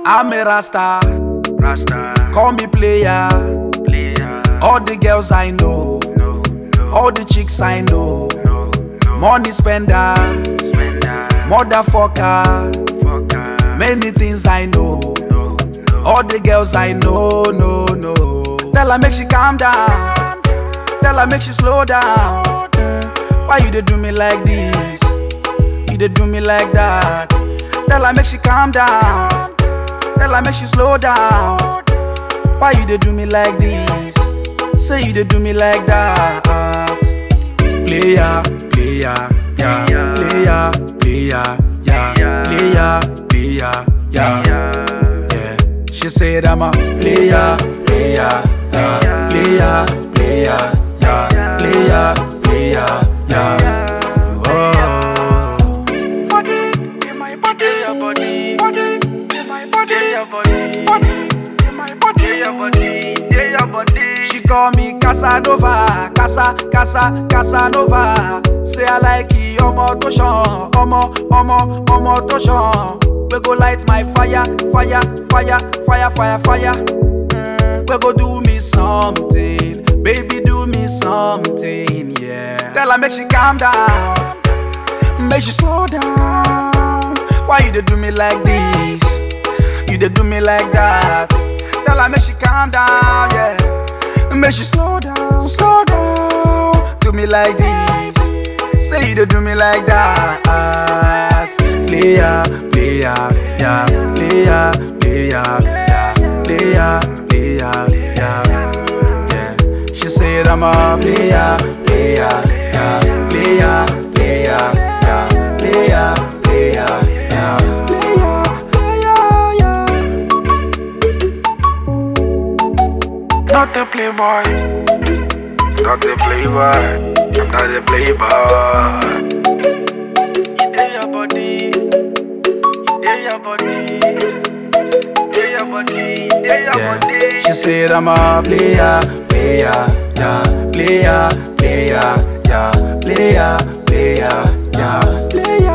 I'm a Rasta, Rasta, call me player. player. All the girls I know, No, no, all the chicks I know. no, no. Money spender, Spender, motherfucker. fucker. Many things I know, No, no. all the girls I know, no. Tell her make she calm down, tell her make she slow down. Why you dey do me like this? You dey do me like that. Tell her make she calm down, tell her make she slow down. Why you dey do me like this? Say you dey do me like that. Player, player, yeah. Player, player, yeah. Player, player, yeah. Yeah. She said I'm a player, player, yeah. Player, player, yeah. Player, player, yeah. Your body, your body. She call me Casanova, Casanova. Say I like it, omo to shan, omo to shan. We go light my fire. We go do me something, baby, do me something, yeah. Tell her make she calm down, make she slow down. Why you dey do me like this? You dey do me like that. Tell her make she calm down, yeah. Make she slow down. Do me like this. Say you dey do me like that. Player, yeah. Player, yeah. Yeah. She said I'm a player, yeah. Player, yeah. Player, yeah. Not a playboy, not a playboy, I'm not a playboy. Your body, your body, your body, your Yeah. body. She said I'm a player, yeah. Player, yeah. Player, yeah.